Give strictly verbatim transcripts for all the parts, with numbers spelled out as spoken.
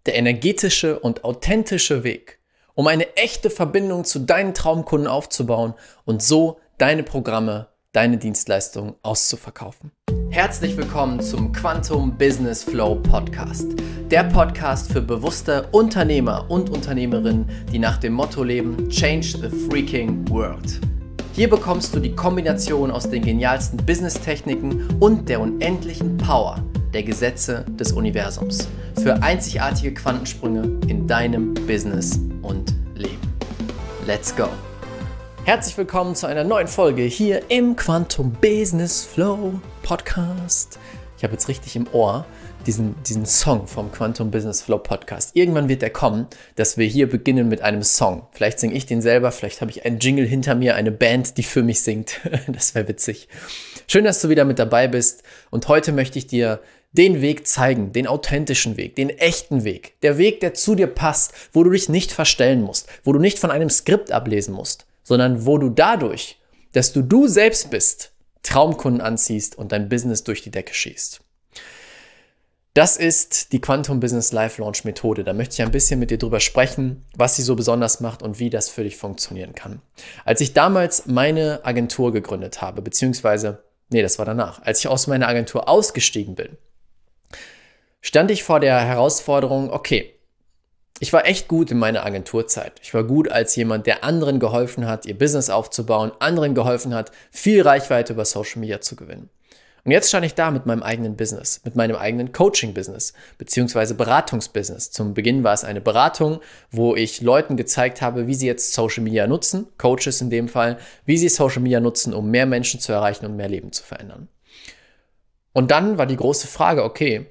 der energetische und authentische Weg, um eine echte Verbindung zu deinen Traumkunden aufzubauen und so deine Programme, deine Dienstleistungen auszuverkaufen. Herzlich willkommen zum Quantum Business Flow Podcast. Der Podcast für bewusste Unternehmer und Unternehmerinnen, die nach dem Motto leben: Change the freaking world. Hier bekommst du die Kombination aus den genialsten Business-Techniken und der unendlichen Power der Gesetze des Universums für einzigartige Quantensprünge in deinem Business und Leben. Let's go! Herzlich willkommen zu einer neuen Folge hier im Quantum Business Flow Podcast. Ich habe jetzt richtig im Ohr diesen, diesen Song vom Quantum Business Flow Podcast. Irgendwann wird der kommen, dass wir hier beginnen mit einem Song. Vielleicht singe ich den selber, vielleicht habe ich einen Jingle hinter mir, eine Band, die für mich singt. Das wäre witzig. Schön, dass du wieder mit dabei bist. Und heute möchte ich dir den Weg zeigen, den authentischen Weg, den echten Weg. Der Weg, der zu dir passt, wo du dich nicht verstellen musst, wo du nicht von einem Skript ablesen musst, sondern wo du dadurch, dass du du selbst bist, Traumkunden anziehst und dein Business durch die Decke schießt. Das ist die Quantum Business Live Launch Methode. Da möchte ich ein bisschen mit dir drüber sprechen, was sie so besonders macht und wie das für dich funktionieren kann. Als ich damals meine Agentur gegründet habe, beziehungsweise, nee, das war danach, als ich aus meiner Agentur ausgestiegen bin, stand ich vor der Herausforderung, okay, ich war echt gut in meiner Agenturzeit. Ich war gut als jemand, der anderen geholfen hat, ihr Business aufzubauen, anderen geholfen hat, viel Reichweite über Social Media zu gewinnen. Und jetzt stand ich da mit meinem eigenen Business, mit meinem eigenen Coaching-Business, beziehungsweise Beratungsbusiness. Zum Beginn war es eine Beratung, wo ich Leuten gezeigt habe, wie sie jetzt Social Media nutzen, Coaches in dem Fall, wie sie Social Media nutzen, um mehr Menschen zu erreichen und mehr Leben zu verändern. Und dann war die große Frage, okay,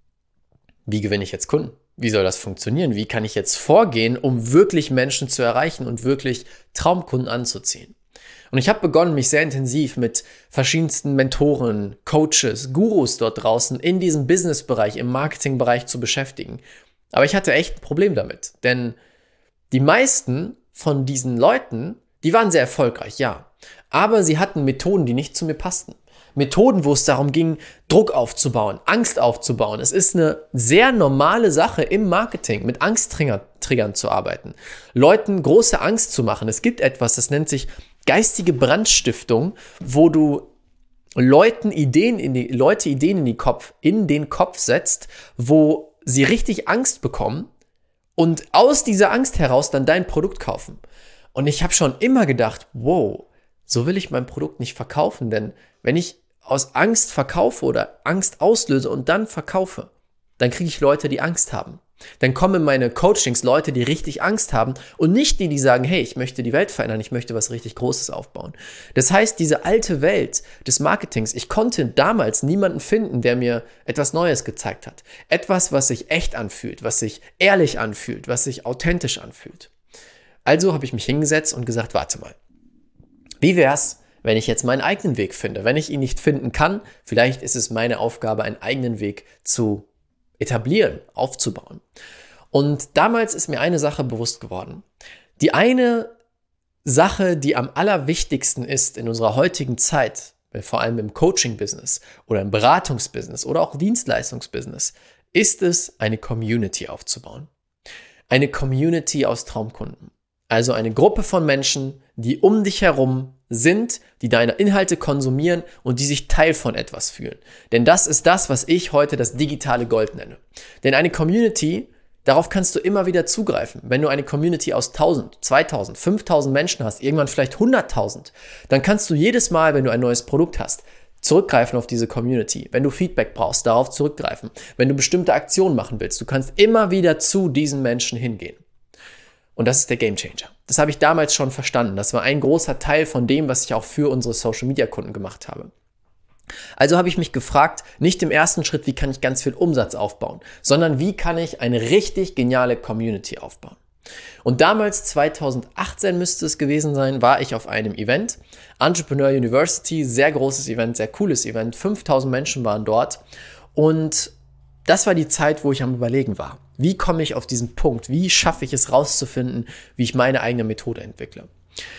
wie gewinne ich jetzt Kunden? Wie soll das funktionieren? Wie kann ich jetzt vorgehen, um wirklich Menschen zu erreichen und wirklich Traumkunden anzuziehen? Und ich habe begonnen, mich sehr intensiv mit verschiedensten Mentoren, Coaches, Gurus dort draußen in diesem Business-Bereich, im Marketing-Bereich zu beschäftigen. Aber ich hatte echt ein Problem damit, denn die meisten von diesen Leuten, die waren sehr erfolgreich, ja, aber sie hatten Methoden, die nicht zu mir passten. Methoden, wo es darum ging, Druck aufzubauen, Angst aufzubauen. Es ist eine sehr normale Sache im Marketing, mit Angsttriggern zu arbeiten, Leuten große Angst zu machen. Es gibt etwas, das nennt sich geistige Brandstiftung, wo du Leuten Ideen in die, Leute Ideen in, die Kopf, in den Kopf setzt, wo sie richtig Angst bekommen und aus dieser Angst heraus dann dein Produkt kaufen. Und ich habe schon immer gedacht, wow, so will ich mein Produkt nicht verkaufen, denn wenn ich aus Angst verkaufe oder Angst auslöse und dann verkaufe, dann kriege ich Leute, die Angst haben. Dann kommen in meine Coachings Leute, die richtig Angst haben und nicht die, die sagen, hey, ich möchte die Welt verändern, ich möchte was richtig Großes aufbauen. Das heißt, diese alte Welt des Marketings, ich konnte damals niemanden finden, der mir etwas Neues gezeigt hat. Etwas, was sich echt anfühlt, was sich ehrlich anfühlt, was sich authentisch anfühlt. Also habe ich mich hingesetzt und gesagt, warte mal, wie wär's, wenn ich jetzt meinen eigenen Weg finde? Wenn ich ihn nicht finden kann, vielleicht ist es meine Aufgabe, einen eigenen Weg zu etablieren, aufzubauen. Und damals ist mir eine Sache bewusst geworden. Die eine Sache, die am allerwichtigsten ist in unserer heutigen Zeit, vor allem im Coaching-Business oder im Beratungsbusiness oder auch Dienstleistungsbusiness, ist es, eine Community aufzubauen. Eine Community aus Traumkunden. Also eine Gruppe von Menschen, die um dich herum sind, die deine Inhalte konsumieren und die sich Teil von etwas fühlen. Denn das ist das, was ich heute das digitale Gold nenne. Denn eine Community, darauf kannst du immer wieder zugreifen. Wenn du eine Community aus tausend, zweitausend, fünftausend Menschen hast, irgendwann vielleicht hunderttausend, dann kannst du jedes Mal, wenn du ein neues Produkt hast, zurückgreifen auf diese Community. Wenn du Feedback brauchst, darauf zurückgreifen. Wenn du bestimmte Aktionen machen willst, du kannst immer wieder zu diesen Menschen hingehen. Und das ist der Gamechanger. Das habe ich damals schon verstanden. Das war ein großer Teil von dem, was ich auch für unsere Social-Media-Kunden gemacht habe. Also habe ich mich gefragt, nicht im ersten Schritt, wie kann ich ganz viel Umsatz aufbauen, sondern wie kann ich eine richtig geniale Community aufbauen. Und damals, zweitausendachtzehn müsste es gewesen sein, war ich auf einem Event, Entrepreneur University, sehr großes Event, sehr cooles Event, fünftausend Menschen waren dort und das war die Zeit, wo ich am Überlegen war. Wie komme ich auf diesen Punkt? Wie schaffe ich es rauszufinden, wie ich meine eigene Methode entwickle,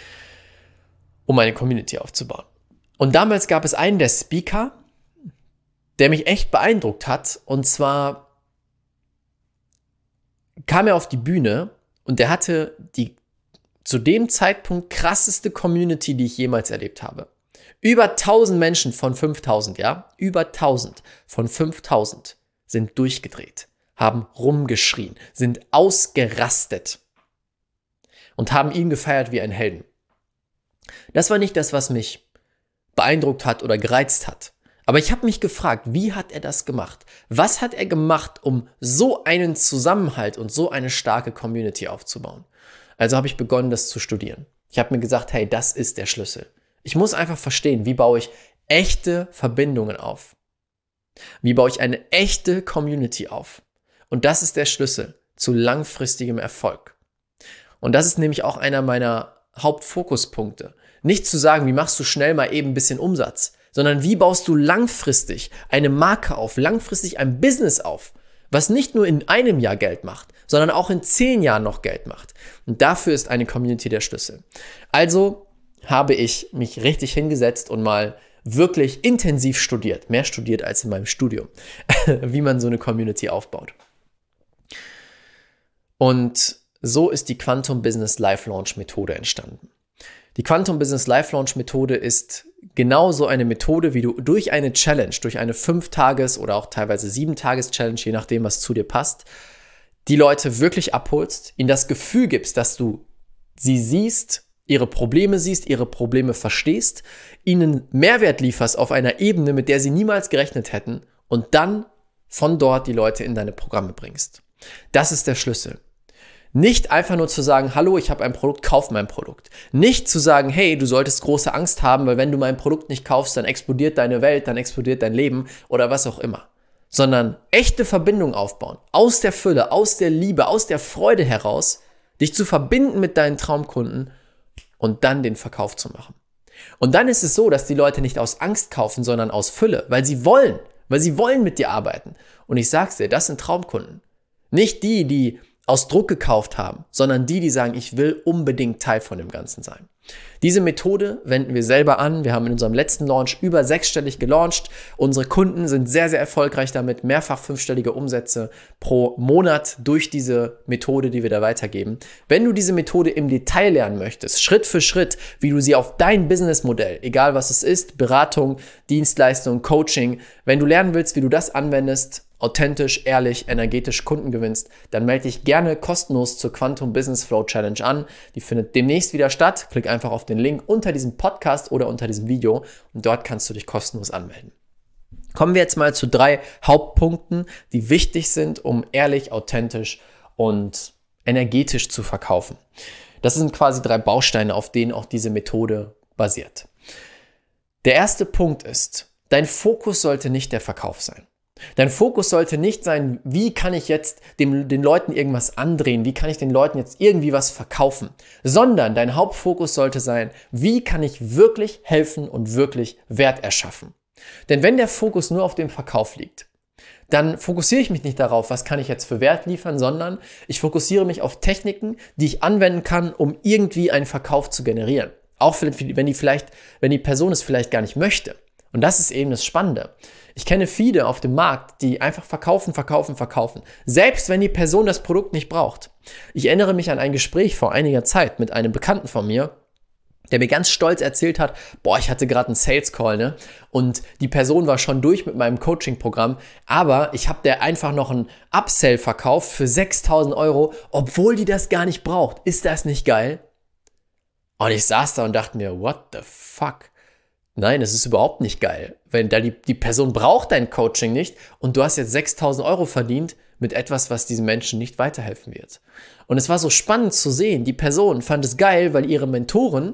um meine Community aufzubauen? Und damals gab es einen der Speaker, der mich echt beeindruckt hat. Und zwar kam er auf die Bühne und der hatte die zu dem Zeitpunkt krasseste Community, die ich jemals erlebt habe. Über tausend Menschen von fünftausend, ja, über tausend von fünftausend sind durchgedreht, haben rumgeschrien, sind ausgerastet und haben ihn gefeiert wie einen Helden. Das war nicht das, was mich beeindruckt hat oder gereizt hat. Aber ich habe mich gefragt, wie hat er das gemacht? Was hat er gemacht, um so einen Zusammenhalt und so eine starke Community aufzubauen? Also habe ich begonnen, das zu studieren. Ich habe mir gesagt, hey, das ist der Schlüssel. Ich muss einfach verstehen, wie baue ich echte Verbindungen auf? Wie baue ich eine echte Community auf? Und das ist der Schlüssel zu langfristigem Erfolg. Und das ist nämlich auch einer meiner Hauptfokuspunkte. Nicht zu sagen, wie machst du schnell mal eben ein bisschen Umsatz, sondern wie baust du langfristig eine Marke auf, langfristig ein Business auf, was nicht nur in einem Jahr Geld macht, sondern auch in zehn Jahren noch Geld macht. Und dafür ist eine Community der Schlüssel. Also habe ich mich richtig hingesetzt und mal wirklich intensiv studiert, mehr studiert als in meinem Studium, wie man so eine Community aufbaut. Und so ist die Quantum Business Live Launch Methode entstanden. Die Quantum Business Live Launch Methode ist genauso eine Methode, wie du durch eine Challenge, durch eine fünf Tages- oder auch teilweise sieben Tages Challenge, je nachdem, was zu dir passt, die Leute wirklich abholst, ihnen das Gefühl gibst, dass du sie siehst, ihre Probleme siehst, ihre Probleme verstehst, ihnen Mehrwert lieferst auf einer Ebene, mit der sie niemals gerechnet hätten und dann von dort die Leute in deine Programme bringst. Das ist der Schlüssel. Nicht einfach nur zu sagen, hallo, ich habe ein Produkt, kauf mein Produkt. Nicht zu sagen, hey, du solltest große Angst haben, weil wenn du mein Produkt nicht kaufst, dann explodiert deine Welt, dann explodiert dein Leben oder was auch immer. Sondern echte Verbindung aufbauen, aus der Fülle, aus der Liebe, aus der Freude heraus, dich zu verbinden mit deinen Traumkunden und dann den Verkauf zu machen. Und dann ist es so, dass die Leute nicht aus Angst kaufen, sondern aus Fülle, weil sie wollen, weil sie wollen mit dir arbeiten. Und ich sag's dir, das sind Traumkunden. Nicht die, die aus Druck gekauft haben, sondern die, die sagen, ich will unbedingt Teil von dem Ganzen sein. Diese Methode wenden wir selber an. Wir haben in unserem letzten Launch über sechsstellig gelauncht. Unsere Kunden sind sehr, sehr erfolgreich damit. Mehrfach fünfstellige Umsätze pro Monat durch diese Methode, die wir da weitergeben. Wenn du diese Methode im Detail lernen möchtest, Schritt für Schritt, wie du sie auf dein Businessmodell, egal was es ist, Beratung, Dienstleistung, Coaching, wenn du lernen willst, wie du das anwendest, authentisch, ehrlich, energetisch Kunden gewinnst, dann melde dich gerne kostenlos zur Quantum Business Flow Challenge an. Die findet demnächst wieder statt. Klick einfach auf den Link unter diesem Podcast oder unter diesem Video und dort kannst du dich kostenlos anmelden. Kommen wir jetzt mal zu drei Hauptpunkten, die wichtig sind, um ehrlich, authentisch und energetisch zu verkaufen. Das sind quasi drei Bausteine, auf denen auch diese Methode basiert. Der erste Punkt ist, dein Fokus sollte nicht der Verkauf sein. Dein Fokus sollte nicht sein, wie kann ich jetzt dem, den Leuten irgendwas andrehen, wie kann ich den Leuten jetzt irgendwie was verkaufen, sondern dein Hauptfokus sollte sein, wie kann ich wirklich helfen und wirklich Wert erschaffen. Denn wenn der Fokus nur auf dem Verkauf liegt, dann fokussiere ich mich nicht darauf, was kann ich jetzt für Wert liefern, sondern ich fokussiere mich auf Techniken, die ich anwenden kann, um irgendwie einen Verkauf zu generieren. Auch wenn die, vielleicht, wenn die Person es vielleicht gar nicht möchte. Und das ist eben das Spannende. Ich kenne viele auf dem Markt, die einfach verkaufen, verkaufen, verkaufen. Selbst wenn die Person das Produkt nicht braucht. Ich erinnere mich an ein Gespräch vor einiger Zeit mit einem Bekannten von mir, der mir ganz stolz erzählt hat, boah, ich hatte gerade einen Sales Call, ne? Und die Person war schon durch mit meinem Coaching-Programm, aber ich habe der einfach noch einen Upsell verkauft für sechstausend Euro, obwohl die das gar nicht braucht. Ist das nicht geil? Und ich saß da und dachte mir, what the fuck? Nein, es ist überhaupt nicht geil. Wenn da die, die Person braucht dein Coaching nicht und du hast jetzt sechstausend Euro verdient mit etwas, was diesem Menschen nicht weiterhelfen wird. Und es war so spannend zu sehen, die Person fand es geil, weil ihre Mentoren,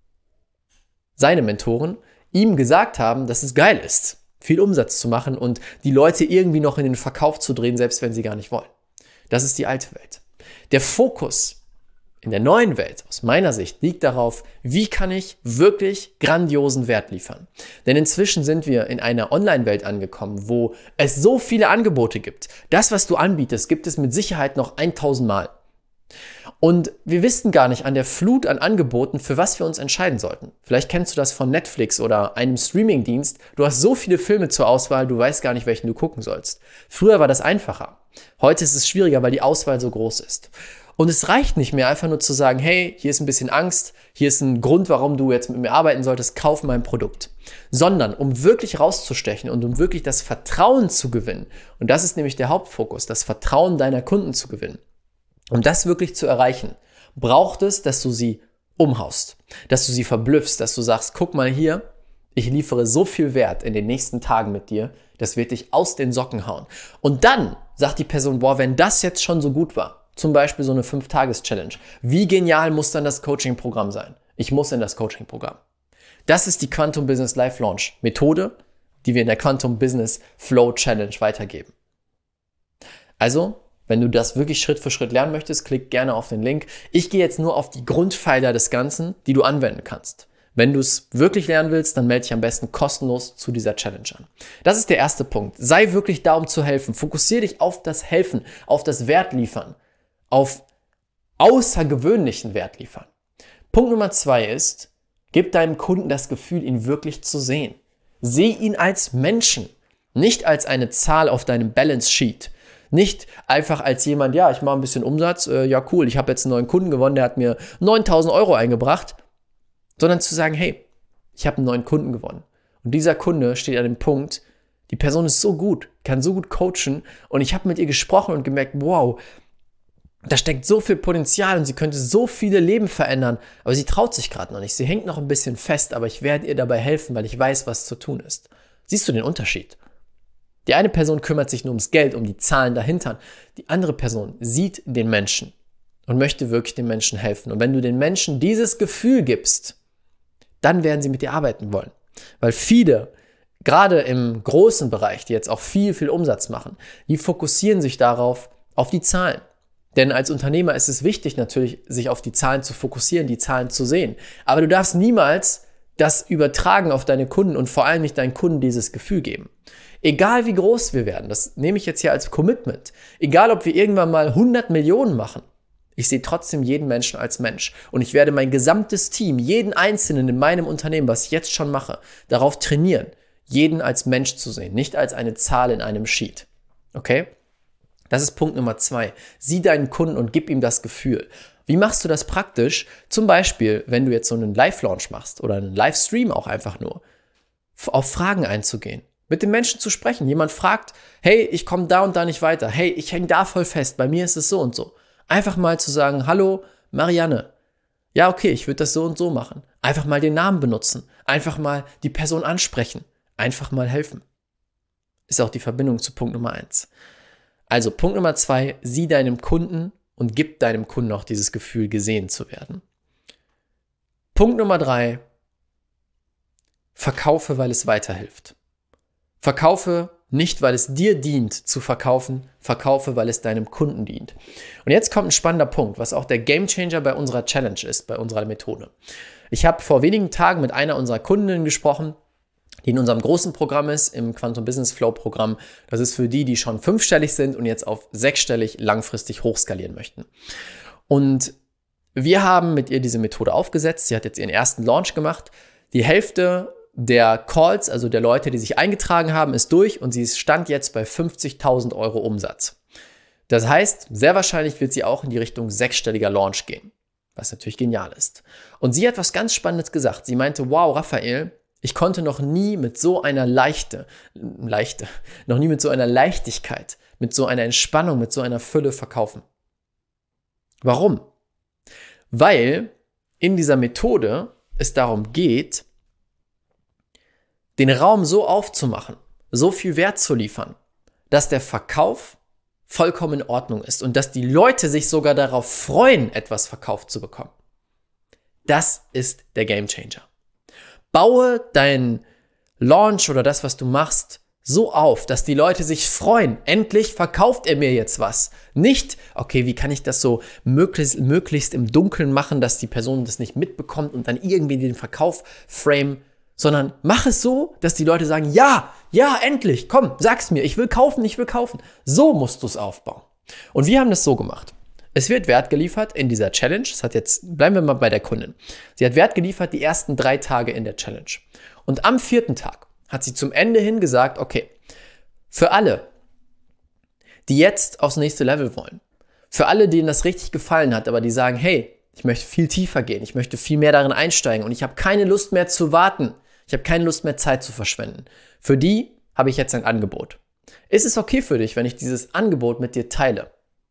seine Mentoren, ihm gesagt haben, dass es geil ist, viel Umsatz zu machen und die Leute irgendwie noch in den Verkauf zu drehen, selbst wenn sie gar nicht wollen. Das ist die alte Welt. Der Fokus in der neuen Welt, aus meiner Sicht, liegt darauf, wie kann ich wirklich grandiosen Wert liefern. Denn inzwischen sind wir in einer Online-Welt angekommen, wo es so viele Angebote gibt. Das, was du anbietest, gibt es mit Sicherheit noch tausend Mal. Und wir wissen gar nicht an der Flut an Angeboten, für was wir uns entscheiden sollten. Vielleicht kennst du das von Netflix oder einem Streamingdienst. Du hast so viele Filme zur Auswahl, du weißt gar nicht, welchen du gucken sollst. Früher war das einfacher. Heute ist es schwieriger, weil die Auswahl so groß ist. Und es reicht nicht mehr, einfach nur zu sagen, hey, hier ist ein bisschen Angst, hier ist ein Grund, warum du jetzt mit mir arbeiten solltest, kauf mein Produkt. Sondern um wirklich rauszustechen und um wirklich das Vertrauen zu gewinnen, und das ist nämlich der Hauptfokus, das Vertrauen deiner Kunden zu gewinnen. Um das wirklich zu erreichen, braucht es, dass du sie umhaust, dass du sie verblüffst, dass du sagst, guck mal hier, ich liefere so viel Wert in den nächsten Tagen mit dir, das wird dich aus den Socken hauen. Und dann sagt die Person, boah, wenn das jetzt schon so gut war, zum Beispiel so eine fünf Tages Challenge, wie genial muss dann das Coaching-Programm sein? Ich muss in das Coaching-Programm. Das ist die Quantum Business Live Launch Methode, die wir in der Quantum Business Flow Challenge weitergeben. Also, wenn du das wirklich Schritt für Schritt lernen möchtest, klick gerne auf den Link. Ich gehe jetzt nur auf die Grundpfeiler des Ganzen, die du anwenden kannst. Wenn du es wirklich lernen willst, dann melde dich am besten kostenlos zu dieser Challenge an. Das ist der erste Punkt. Sei wirklich da, um zu helfen. Fokussiere dich auf das Helfen, auf das Wert liefern, auf außergewöhnlichen Wert liefern. Punkt Nummer zwei ist, gib deinem Kunden das Gefühl, ihn wirklich zu sehen. Seh ihn als Menschen, nicht als eine Zahl auf deinem Balance Sheet. Nicht einfach als jemand, ja, ich mache ein bisschen Umsatz, äh, ja cool, ich habe jetzt einen neuen Kunden gewonnen, der hat mir neuntausend Euro eingebracht, sondern zu sagen, hey, ich habe einen neuen Kunden gewonnen. Und dieser Kunde steht an dem Punkt, die Person ist so gut, kann so gut coachen und ich habe mit ihr gesprochen und gemerkt, wow, da steckt so viel Potenzial und sie könnte so viele Leben verändern, aber sie traut sich gerade noch nicht. Sie hängt noch ein bisschen fest, aber ich werde ihr dabei helfen, weil ich weiß, was zu tun ist. Siehst du den Unterschied? Die eine Person kümmert sich nur ums Geld, um die Zahlen dahinter. Die andere Person sieht den Menschen und möchte wirklich den Menschen helfen. Und wenn du den Menschen dieses Gefühl gibst, dann werden sie mit dir arbeiten wollen. Weil viele, gerade im großen Bereich, die jetzt auch viel, viel Umsatz machen, die fokussieren sich darauf, auf die Zahlen. Denn als Unternehmer ist es wichtig natürlich, sich auf die Zahlen zu fokussieren, die Zahlen zu sehen. Aber du darfst niemals das übertragen auf deine Kunden und vor allem nicht deinen Kunden dieses Gefühl geben. Egal wie groß wir werden, das nehme ich jetzt hier als Commitment. Egal ob wir irgendwann mal hundert Millionen machen, ich sehe trotzdem jeden Menschen als Mensch. Und ich werde mein gesamtes Team, jeden Einzelnen in meinem Unternehmen, was ich jetzt schon mache, darauf trainieren, jeden als Mensch zu sehen, nicht als eine Zahl in einem Sheet. Okay? Das ist Punkt Nummer zwei. Sieh deinen Kunden und gib ihm das Gefühl. Wie machst du das praktisch? Zum Beispiel, wenn du jetzt so einen Live-Launch machst oder einen Livestream auch einfach nur, auf Fragen einzugehen, mit den Menschen zu sprechen. Jemand fragt, hey, ich komme da und da nicht weiter. Hey, ich hänge da voll fest. Bei mir ist es so und so. Einfach mal zu sagen, hallo, Marianne. Ja, okay, ich würde das so und so machen. Einfach mal den Namen benutzen. Einfach mal die Person ansprechen. Einfach mal helfen. Ist auch die Verbindung zu Punkt Nummer eins. Also Punkt Nummer zwei, sieh deinem Kunden und gib deinem Kunden auch dieses Gefühl, gesehen zu werden. Punkt Nummer drei, verkaufe, weil es weiterhilft. Verkaufe nicht, weil es dir dient zu verkaufen, verkaufe, weil es deinem Kunden dient. Und jetzt kommt ein spannender Punkt, was auch der Gamechanger bei unserer Challenge ist, bei unserer Methode. Ich habe vor wenigen Tagen mit einer unserer Kundinnen gesprochen, die in unserem großen Programm ist, im Quantum Business Flow Programm. Das ist für die, die schon fünfstellig sind und jetzt auf sechsstellig langfristig hochskalieren möchten. Und wir haben mit ihr diese Methode aufgesetzt. Sie hat jetzt ihren ersten Launch gemacht. Die Hälfte der Calls, also der Leute, die sich eingetragen haben, ist durch und sie stand jetzt bei fünfzigtausend Euro Umsatz. Das heißt, sehr wahrscheinlich wird sie auch in die Richtung sechsstelliger Launch gehen, was natürlich genial ist. Und sie hat was ganz Spannendes gesagt. Sie meinte, wow, Raphael, ich konnte noch nie mit so einer Leichte, Leichte, noch nie mit so einer Leichtigkeit, mit so einer Entspannung, mit so einer Fülle verkaufen. Warum? Weil in dieser Methode es darum geht, den Raum so aufzumachen, so viel Wert zu liefern, dass der Verkauf vollkommen in Ordnung ist und dass die Leute sich sogar darauf freuen, etwas verkauft zu bekommen. Das ist der Gamechanger. Baue deinen Launch oder das, was du machst, so auf, dass die Leute sich freuen. Endlich verkauft er mir jetzt was. Nicht, okay, wie kann ich das so möglichst, möglichst im Dunkeln machen, dass die Person das nicht mitbekommt und dann irgendwie den Verkauf frame, sondern mach es so, dass die Leute sagen, ja, ja, endlich, komm, sag's mir, ich will kaufen, ich will kaufen. So musst du es aufbauen. Und wir haben das so gemacht. Es wird Wert geliefert in dieser Challenge. Das hat jetzt, bleiben wir mal bei der Kundin. Sie hat Wert geliefert die ersten drei Tage in der Challenge. Und am vierten Tag hat sie zum Ende hin gesagt, okay, für alle, die jetzt aufs nächste Level wollen, für alle, denen das richtig gefallen hat, aber die sagen, hey, ich möchte viel tiefer gehen, ich möchte viel mehr darin einsteigen und ich habe keine Lust mehr zu warten, ich habe keine Lust mehr Zeit zu verschwenden. Für die habe ich jetzt ein Angebot. Ist es okay für dich, wenn ich dieses Angebot mit dir teile?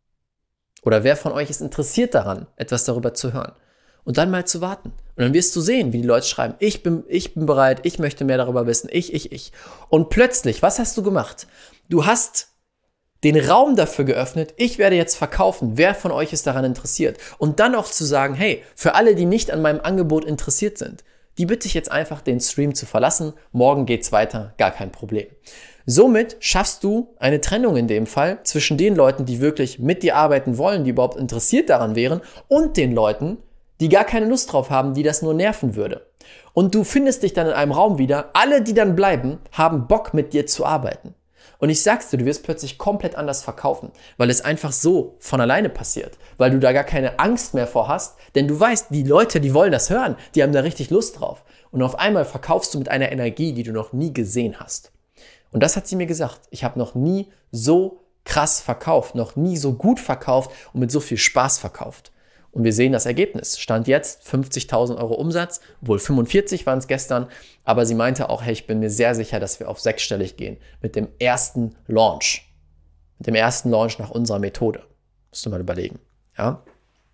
Oder wer von euch ist interessiert daran, etwas darüber zu hören? Und dann mal zu warten. Und dann wirst du sehen, wie die Leute schreiben, ich bin, ich bin bereit, ich möchte mehr darüber wissen, ich, ich, ich. Und plötzlich, was hast du gemacht? Du hast den Raum dafür geöffnet, ich werde jetzt verkaufen, wer von euch ist daran interessiert. Und dann auch zu sagen, hey, für alle, die nicht an meinem Angebot interessiert sind, die bitte ich jetzt einfach, den Stream zu verlassen, morgen geht's weiter, gar kein Problem. Somit schaffst du eine Trennung in dem Fall zwischen den Leuten, die wirklich mit dir arbeiten wollen, die überhaupt interessiert daran wären, und den Leuten, die gar keine Lust drauf haben, die das nur nerven würde. Und du findest dich dann in einem Raum wieder, alle, die dann bleiben, haben Bock mit dir zu arbeiten. Und ich sag's dir, du wirst plötzlich komplett anders verkaufen, weil es einfach so von alleine passiert, weil du da gar keine Angst mehr vor hast, denn du weißt, die Leute, die wollen das hören, die haben da richtig Lust drauf. Und auf einmal verkaufst du mit einer Energie, die du noch nie gesehen hast. Und das hat sie mir gesagt. Ich habe noch nie so krass verkauft, noch nie so gut verkauft und mit so viel Spaß verkauft. Und wir sehen das Ergebnis. Stand jetzt fünfzigtausend Euro Umsatz, wohl fünfundvierzig waren es gestern, aber sie meinte auch, hey, ich bin mir sehr sicher, dass wir auf sechsstellig gehen mit dem ersten Launch. Mit dem ersten Launch nach unserer Methode. Musst du mal überlegen. Ja?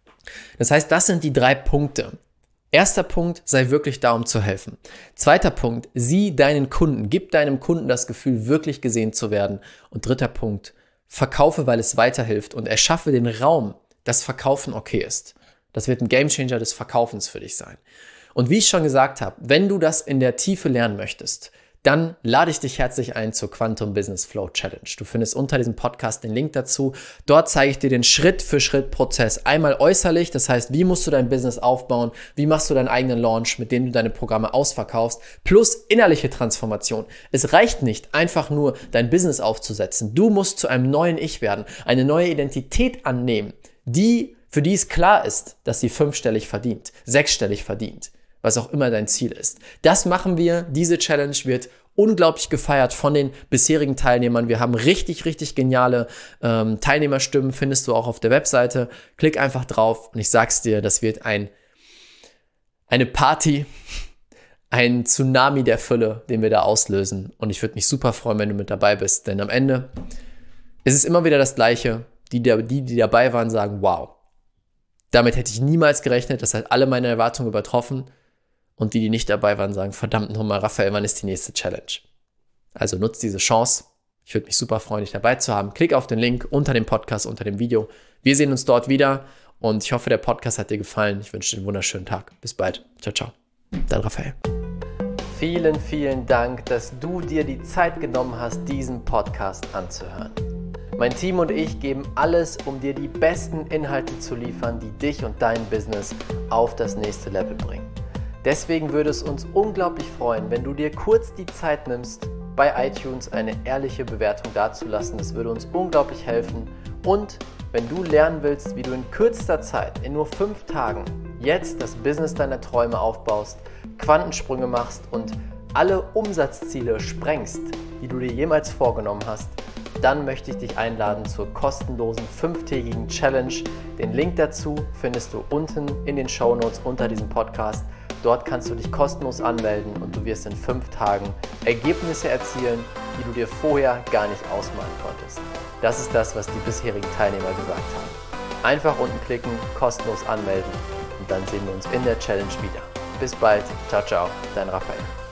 Das heißt, das sind die drei Punkte. Erster Punkt, sei wirklich da, um zu helfen. Zweiter Punkt, sieh deinen Kunden, gib deinem Kunden das Gefühl, wirklich gesehen zu werden. Und dritter Punkt, verkaufe, weil es weiterhilft und erschaffe den Raum, dass Verkaufen okay ist. Das wird ein Gamechanger des Verkaufens für dich sein. Und wie ich schon gesagt habe, wenn du das in der Tiefe lernen möchtest, dann lade ich dich herzlich ein zur Quantum Business Flow Challenge. Du findest unter diesem Podcast den Link dazu. Dort zeige ich dir den Schritt-für-Schritt-Prozess. Einmal äußerlich, das heißt, wie musst du dein Business aufbauen, wie machst du deinen eigenen Launch, mit dem du deine Programme ausverkaufst, plus innerliche Transformation. Es reicht nicht, einfach nur dein Business aufzusetzen. Du musst zu einem neuen Ich werden, eine neue Identität annehmen, die, für die es klar ist, dass sie fünfstellig verdient, sechsstellig verdient. Was auch immer dein Ziel ist. Das machen wir. Diese Challenge wird unglaublich gefeiert von den bisherigen Teilnehmern. Wir haben richtig, richtig geniale ähm, Teilnehmerstimmen, findest du auch auf der Webseite. Klick einfach drauf und ich sag's dir, das wird ein, eine Party, ein Tsunami der Fülle, den wir da auslösen. Und ich würde mich super freuen, wenn du mit dabei bist, denn am Ende ist es immer wieder das Gleiche. Die, die, die dabei waren, sagen, wow, damit hätte ich niemals gerechnet. Das hat alle meine Erwartungen übertroffen. Und die, die nicht dabei waren, sagen, verdammt nochmal, Raphael, wann ist die nächste Challenge? Also nutzt diese Chance. Ich würde mich super freuen, dich dabei zu haben. Klick auf den Link unter dem Podcast, unter dem Video. Wir sehen uns dort wieder und ich hoffe, der Podcast hat dir gefallen. Ich wünsche dir einen wunderschönen Tag. Bis bald. Ciao, ciao. Dein Raphael. Vielen, vielen Dank, dass du dir die Zeit genommen hast, diesen Podcast anzuhören. Mein Team und ich geben alles, um dir die besten Inhalte zu liefern, die dich und dein Business auf das nächste Level bringen. Deswegen würde es uns unglaublich freuen, wenn du dir kurz die Zeit nimmst, bei iTunes eine ehrliche Bewertung dazulassen. Das würde uns unglaublich helfen. Und wenn du lernen willst, wie du in kürzester Zeit, in nur fünf Tagen, jetzt das Business deiner Träume aufbaust, Quantensprünge machst und alle Umsatzziele sprengst, die du dir jemals vorgenommen hast, dann möchte ich dich einladen zur kostenlosen fünftägigen Challenge. Den Link dazu findest du unten in den Shownotes unter diesem Podcast. Dort kannst du dich kostenlos anmelden und du wirst in fünf Tagen Ergebnisse erzielen, die du dir vorher gar nicht ausmalen konntest. Das ist das, was die bisherigen Teilnehmer gesagt haben. Einfach unten klicken, kostenlos anmelden und dann sehen wir uns in der Challenge wieder. Bis bald. Ciao, ciao. Dein Raphael.